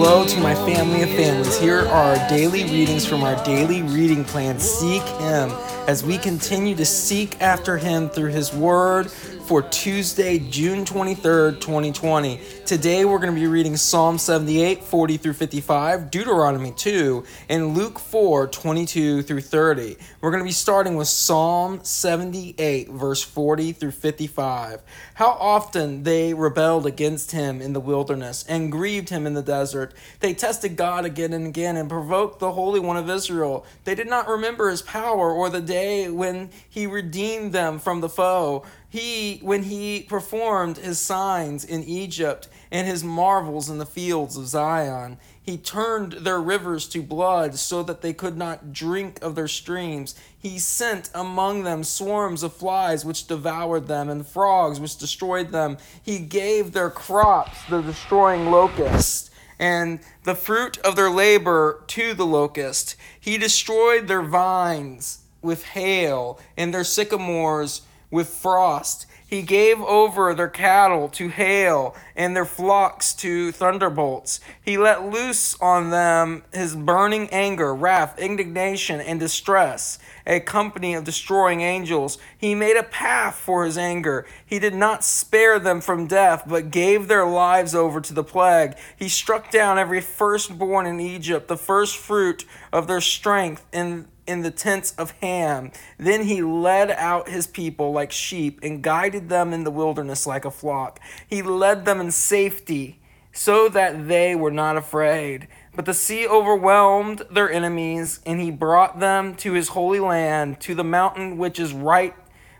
Hello to my family of families. Here are our daily readings from our daily reading plan, Seek Him, as we continue to seek after Him through His Word for Tuesday, June 23rd, 2020. Today we're going to be reading Psalm 78, 40 through 55, Deuteronomy 2, and Luke 4, 22 through 30. We're going to be starting with Psalm 78, verse 40 through 55. How often they rebelled against Him in the wilderness and grieved Him in the desert. They tested God again and again and provoked the Holy One of Israel. They did not remember His power or the day when He redeemed them from the foe. When he performed his signs in Egypt and his marvels in the fields of Zion. He turned their rivers to blood so that they could not drink of their streams. He sent among them swarms of flies which devoured them and frogs which destroyed them. He gave their crops the destroying locust and the fruit of their labor to the locust. He destroyed their vines with hail and their sycamores with frost. He gave over their cattle to hail and their flocks to thunderbolts. He let loose on them his burning anger, wrath, indignation, and distress, a company of destroying angels. He made a path for his anger. He did not spare them from death, but gave their lives over to the plague. He struck down every firstborn in Egypt, the first fruit of their strength in the tents of Ham. Then he led out his people like sheep and guided them in the wilderness like a flock. He led them in safety so that they were not afraid. But the sea overwhelmed their enemies, and he brought them to his holy land, to the mountain which his right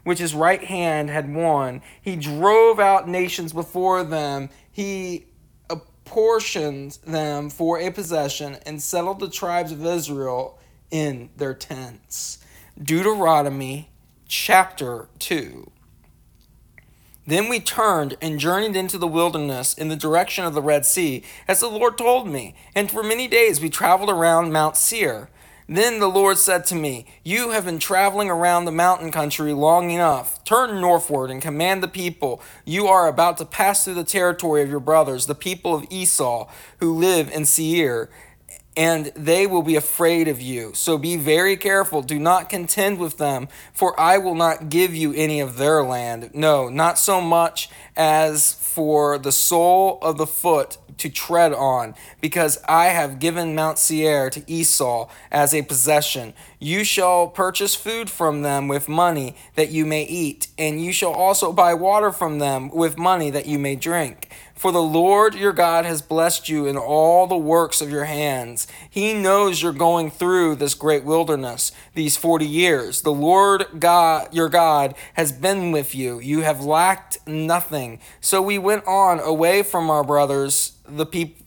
hand had won. He drove out nations before them. He apportioned them for a possession and settled the tribes of Israel in their tents. Deuteronomy chapter 2. Then we turned and journeyed into the wilderness in the direction of the Red Sea, as the Lord told me, and for many days we traveled around Mount Seir. Then the Lord said to me, "You have been traveling around the mountain country long enough. Turn northward and command the people. You are about to pass through the territory of your brothers, the people of Esau, who live in Seir, and they will be afraid of you. So be very careful. Do not contend with them, for I will not give you any of their land. No, not so much as for the sole of the foot to tread on, because I have given Mount Seir to Esau as a possession. You shall purchase food from them with money that you may eat, and you shall also buy water from them with money that you may drink. For the Lord your God has blessed you in all the works of your hands. He knows you're going through this great wilderness, these 40 years. The Lord God, your God, has been with you. You have lacked nothing. So we went on away from our brothers, the people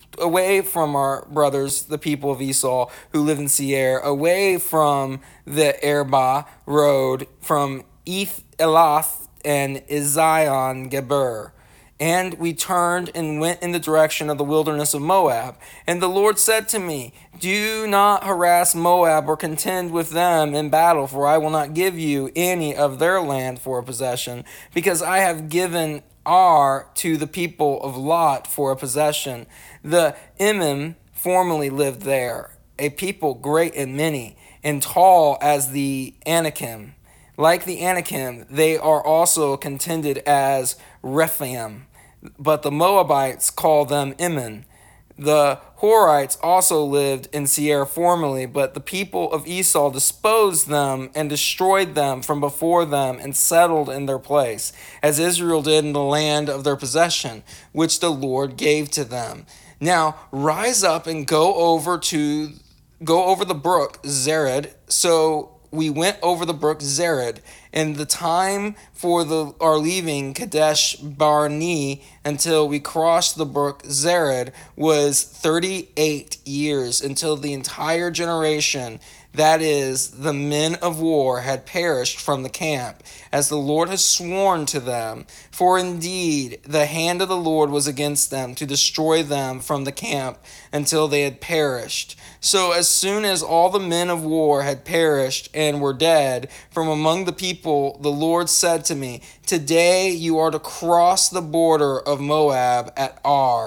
of Esau who live in Seir, away from the Arabah road, from Elath and Ezion Geber. And we turned and went in the direction of the wilderness of Moab. And the Lord said to me, "Do not harass Moab or contend with them in battle, for I will not give you any of their land for a possession, because I have given Ar to the people of Lot for a possession. The Emim formerly lived there, a people great and many, and tall as the Anakim. Like the Anakim, they are also contended as Rephaim, but the Moabites call them Immon. The Horites also lived in Seir formerly, but the people of Esau disposed them and destroyed them from before them and settled in their place, as Israel did in the land of their possession, which the Lord gave to them. Now rise up and go over the brook Zered." So we went over the brook Zered, and the time for our leaving Kadesh Barnea until we crossed the brook Zered was 38 years, until the entire generation, that is, the men of war, had perished from the camp, as the Lord has sworn to them. For indeed, the hand of the Lord was against them, to destroy them from the camp until they had perished. So as soon as all the men of war had perished and were dead from among the people, the Lord said to me, "Today you are to cross the border of Moab at Ar,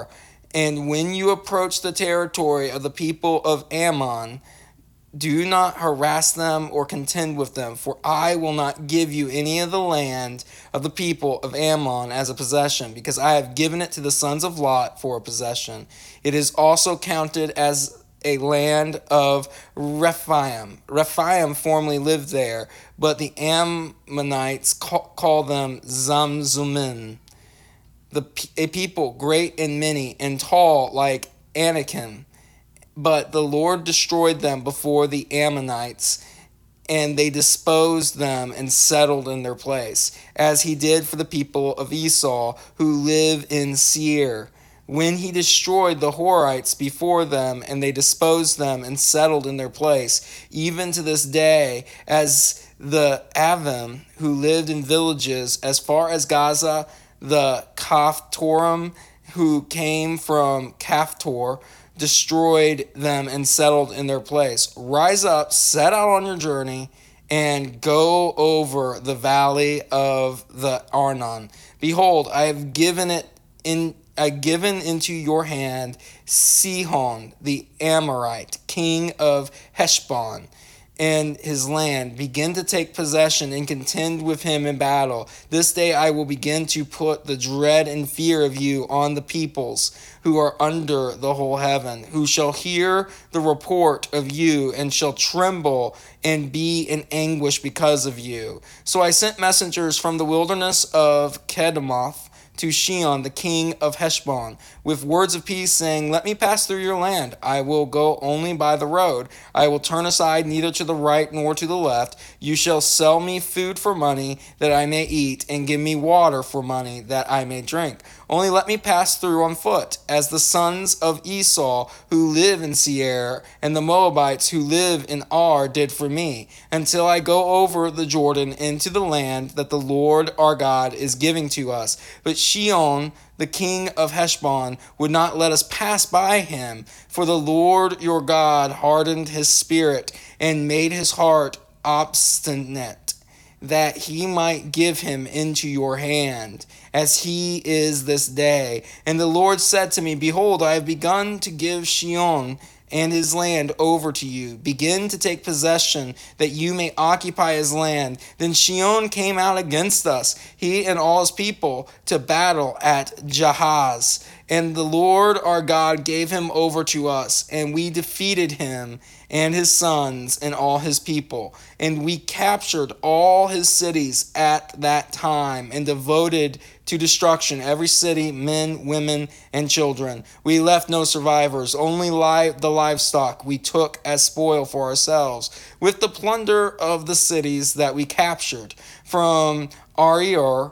And when you approach the territory of the people of Ammon, do not harass them or contend with them, for I will not give you any of the land of the people of Ammon as a possession, because I have given it to the sons of Lot for a possession. It is also counted as a land of Rephaim. Rephaim formerly lived there, but the Ammonites call them Zamzummim, a people great and many and tall like Anakim. But the Lord destroyed them before the Ammonites, and they disposed them and settled in their place, as he did for the people of Esau who live in Seir, when he destroyed the Horites before them, and they disposed them and settled in their place, even to this day, as the Avim who lived in villages as far as Gaza, the Caphtorim who came from Caphtor, destroyed them and settled in their place. Rise up, set out on your journey, and go over the valley of the Arnon. Behold, I have given into your hand Sihon the Amorite, king of Heshbon, and his land. Begin to take possession and contend with him in battle. This day I will begin to put the dread and fear of you on the peoples who are under the whole heaven, who shall hear the report of you and shall tremble and be in anguish because of you. So I sent messengers from the wilderness of Kedemoth to Shion, the king of Heshbon, with words of peace, saying, let me pass through your land. I will go only by the road. I will turn aside neither to the right nor to the left. You shall sell me food for money that I may eat, and give me water for money that I may drink. Only let me pass through on foot, as the sons of Esau who live in Seir, and the Moabites who live in Ar did for me, until I go over the Jordan into the land that the Lord our God is giving to us. But Shion, the king of Heshbon, would not let us pass by him, for the Lord your God hardened his spirit and made his heart obstinate, that he might give him into your hand, as he is this day. And the Lord said to me, behold, I have begun to give Shion and his land over to you. Begin to take possession, that you may occupy his land. Then Shion came out against us, he and all his people, to battle at Jahaz. And the Lord our God gave him over to us, and we defeated him and his sons and all his people. And we captured all his cities at that time, and devoted to destruction every city, men, women, and children. We left no survivors, only the livestock we took as spoil for ourselves, with the plunder of the cities that we captured, from Arior,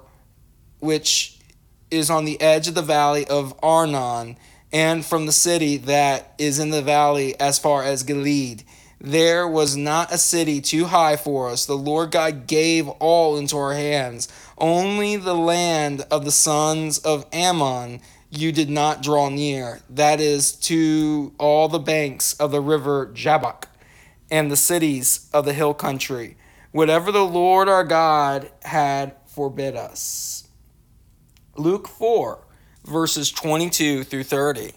which is on the edge of the valley of Arnon, and from the city that is in the valley as far as Gilead. There was not a city too high for us. The Lord God gave all into our hands. Only the land of the sons of Ammon you did not draw near, that is, to all the banks of the river Jabbok, and the cities of the hill country, whatever the Lord our God had forbid us. Luke 4, verses 22 through 30.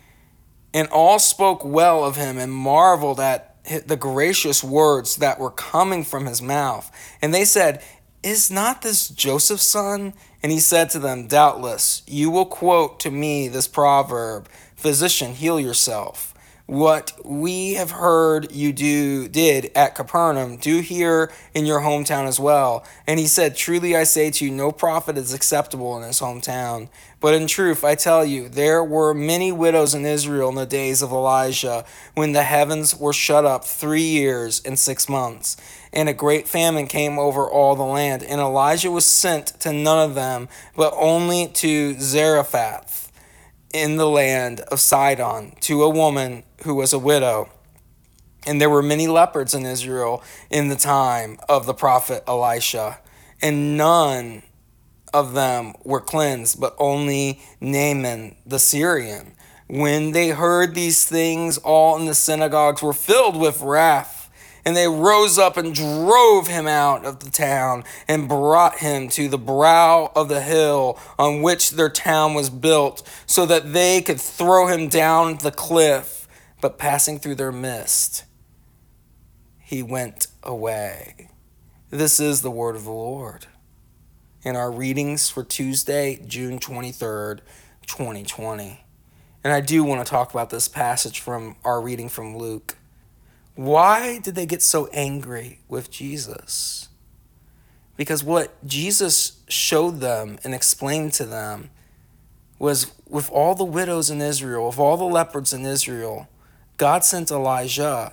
And all spoke well of him and marveled at the gracious words that were coming from his mouth. And they said, is not this Joseph's son? And he said to them, doubtless, you will quote to me this proverb, physician, heal yourself. What we have heard you did at Capernaum, do here in your hometown as well. And he said, truly I say to you, no prophet is acceptable in his hometown. But in truth, I tell you, there were many widows in Israel in the days of Elijah, when the heavens were shut up 3 years and 6 months. And a great famine came over all the land. And Elijah was sent to none of them, but only to Zarephath in the land of Sidon, to a woman who was a widow. And there were many leopards in Israel in the time of the prophet Elisha, and none of them were cleansed, but only Naaman the Syrian. When they heard these things, all in the synagogues were filled with wrath, And they rose up and drove him out of the town and brought him to the brow of the hill on which their town was built, so that they could throw him down the cliff. But passing through their midst, he went away. This is the word of the Lord. In our readings for Tuesday, June 23rd, 2020. And I do want to talk about this passage from our reading from Luke. Why did they get so angry with Jesus? Because what Jesus showed them and explained to them was, with all the widows in Israel, of all the lepers in Israel, God sent Elijah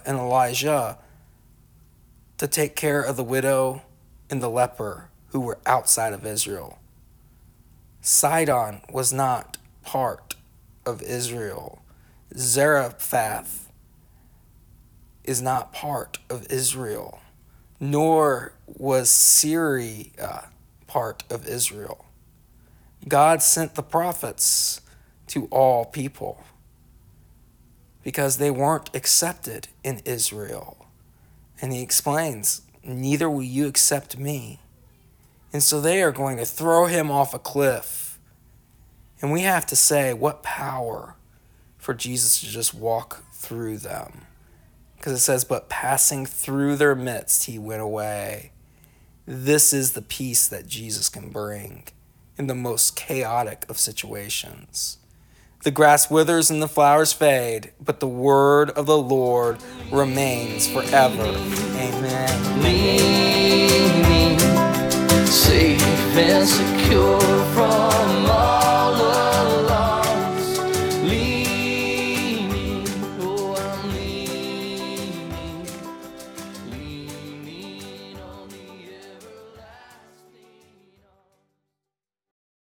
to take care of the widow and the leper who were outside of Israel. Sidon was not part of Israel. Zarephath is not part of Israel, nor was Syria part of Israel. God sent the prophets to all people because they weren't accepted in Israel. And he explains, neither will you accept me. And so they are going to throw him off a cliff. And we have to say, what power for Jesus to just walk through them. Because it says, but passing through their midst, he went away. This is the peace that Jesus can bring in the most chaotic of situations. The grass withers and the flowers fade, but the word of the Lord remains forever. Amen. Leaning, safe and secure.